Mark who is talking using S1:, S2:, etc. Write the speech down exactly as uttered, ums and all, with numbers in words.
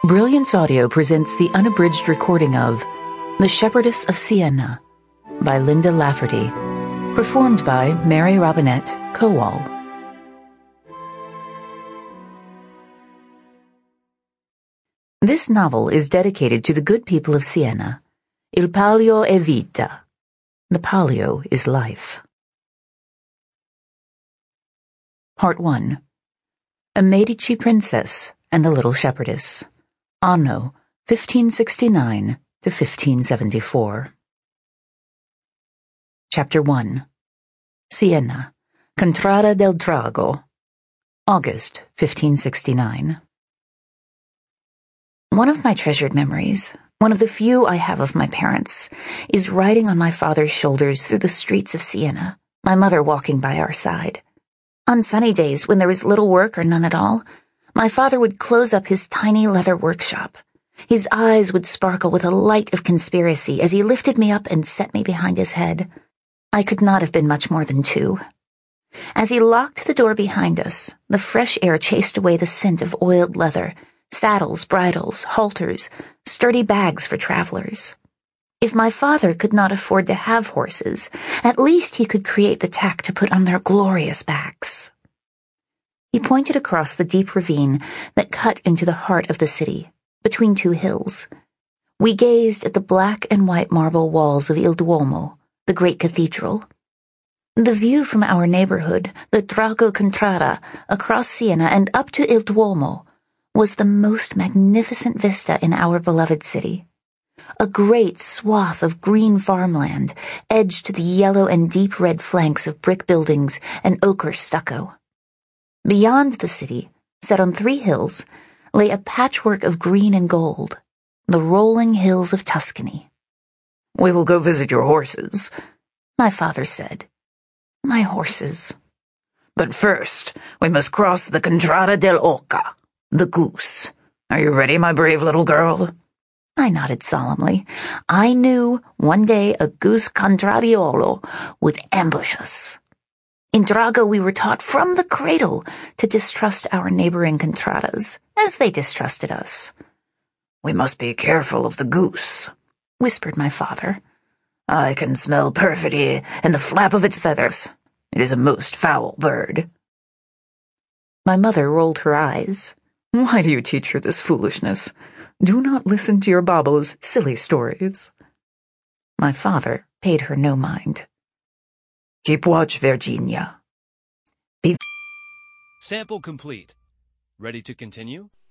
S1: Brilliance Audio presents the unabridged recording of The Shepherdess of Siena by Linda Lafferty, performed by Mary Robinette Kowal. This novel is dedicated to the good people of Siena. Il Palio è vita. The palio is life. Part one. A Medici Princess and the Little Shepherdess. Anno fifteen sixty-nine to fifteen seventy-four. Chapter one. Siena, Contrada del Drago. August fifteen sixty-nine. One of my treasured memories, one of the few I have of my parents, is riding on my father's shoulders through the streets of Siena, my mother walking by our side. On sunny days, when there was little work or none at all, my father would close up his tiny leather workshop. His eyes would sparkle with a light of conspiracy as he lifted me up and set me behind his head. I could not have been much more than two. As he locked the door behind us, the fresh air chased away the scent of oiled leather, saddles, bridles, halters, sturdy bags for travelers. If my father could not afford to have horses, at least he could create the tack to put on their glorious backs. He pointed across the deep ravine that cut into the heart of the city, between two hills. We gazed at the black and white marble walls of Il Duomo, the great cathedral. The view from our neighborhood, the Drago Contrada, across Siena and up to Il Duomo, was the most magnificent vista in our beloved city. A great swath of green farmland edged the yellow and deep red flanks of brick buildings and ochre stucco. Beyond the city, set on three hills, lay a patchwork of green and gold, the rolling hills of Tuscany. "We will go visit your horses," my father said. My horses. "But first, we must cross the Contrada dell'Oca, the goose. Are you ready, my brave little girl?" I nodded solemnly. I knew one day a goose contradiolo would ambush us. In Drago we were taught from the cradle to distrust our neighboring contradas, as they distrusted us. "We must be careful of the goose," whispered my father. "I can smell perfidy in the flap of its feathers. It is a most foul bird." My mother rolled her eyes. "Why do you teach her this foolishness? Do not listen to your Babbo's silly stories." My father paid her no mind. "Keep watch, Virginia. Be—"
S2: Sample complete. Ready to continue?